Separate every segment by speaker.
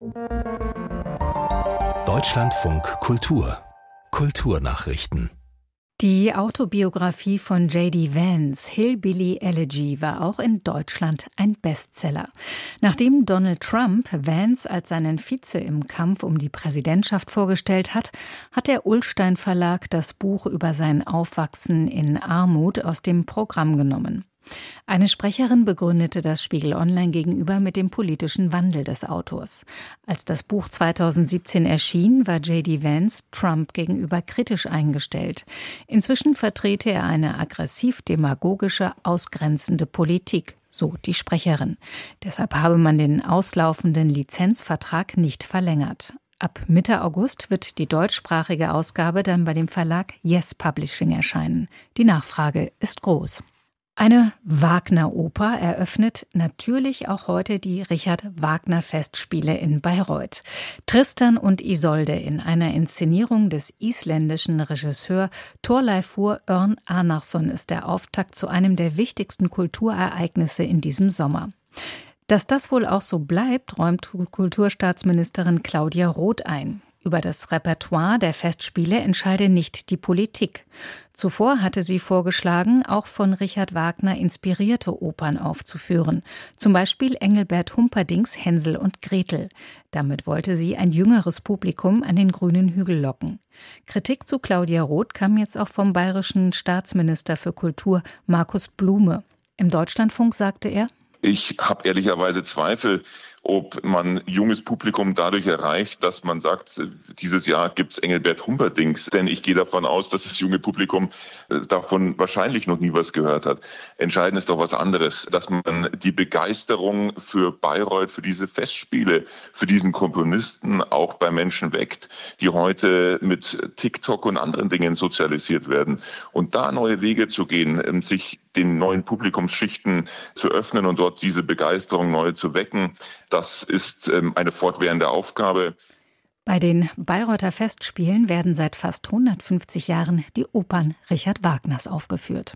Speaker 1: Deutschlandfunk Kultur. Kulturnachrichten.
Speaker 2: Die Autobiografie von J.D. Vance, Hillbilly Elegy, war auch in Deutschland ein Bestseller. Nachdem Donald Trump Vance als seinen Vize im Kampf um die Präsidentschaft vorgestellt hat, hat der Ullstein Verlag das Buch über sein Aufwachsen in Armut aus dem Programm genommen. Eine Sprecherin begründete das Spiegel Online gegenüber mit dem politischen Wandel des Autors. Als das Buch 2017 erschien, war J.D. Vance Trump gegenüber kritisch eingestellt. Inzwischen vertrete er eine aggressiv-demagogische, ausgrenzende Politik, so die Sprecherin. Deshalb habe man den auslaufenden Lizenzvertrag nicht verlängert. Ab Mitte August wird die deutschsprachige Ausgabe dann bei dem Verlag Yes Publishing erscheinen. Die Nachfrage ist groß. Eine Wagner-Oper eröffnet natürlich auch heute die Richard-Wagner-Festspiele in Bayreuth. Tristan und Isolde in einer Inszenierung des isländischen Regisseurs Thorleifur Örn Arnarsson ist der Auftakt zu einem der wichtigsten Kulturereignisse in diesem Sommer. Dass das wohl auch so bleibt, räumt Kulturstaatsministerin Claudia Roth ein. Über das Repertoire der Festspiele entscheide nicht die Politik. Zuvor hatte sie vorgeschlagen, auch von Richard Wagner inspirierte Opern aufzuführen. Zum Beispiel Engelbert Humperdincks Hänsel und Gretel. Damit wollte sie ein jüngeres Publikum an den grünen Hügel locken. Kritik zu Claudia Roth kam jetzt auch vom bayerischen Staatsminister für Kultur Markus Blume. Im Deutschlandfunk sagte er:
Speaker 3: Ich habe ehrlicherweise Zweifel, ob man junges Publikum dadurch erreicht, dass man sagt, dieses Jahr gibt's Engelbert Humperdincks. Denn ich gehe davon aus, dass das junge Publikum davon wahrscheinlich noch nie was gehört hat. Entscheidend ist doch was anderes, dass man die Begeisterung für Bayreuth, für diese Festspiele, für diesen Komponisten auch bei Menschen weckt, die heute mit TikTok und anderen Dingen sozialisiert werden. Und da neue Wege zu gehen, sich den neuen Publikumsschichten zu öffnen und dort diese Begeisterung neu zu wecken, das ist eine fortwährende Aufgabe.
Speaker 2: Bei den Bayreuther Festspielen werden seit fast 150 Jahren die Opern Richard Wagners aufgeführt.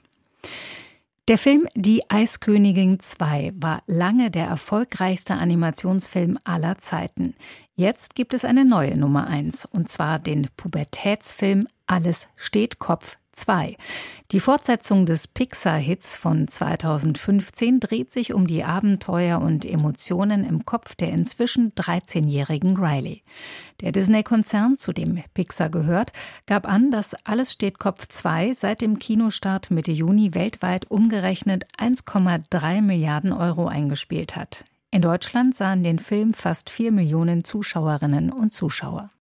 Speaker 2: Der Film Die Eiskönigin 2 war lange der erfolgreichste Animationsfilm aller Zeiten. Jetzt gibt es eine neue Nummer 1, und zwar den Pubertätsfilm Alles steht Kopf 2. Die Fortsetzung des Pixar-Hits von 2015 dreht sich um die Abenteuer und Emotionen im Kopf der inzwischen 13-jährigen Riley. Der Disney-Konzern, zu dem Pixar gehört, gab an, dass Alles steht Kopf 2 seit dem Kinostart Mitte Juni weltweit umgerechnet 1,3 Milliarden Euro eingespielt hat. In Deutschland sahen den Film fast 4 Millionen Zuschauerinnen und Zuschauer.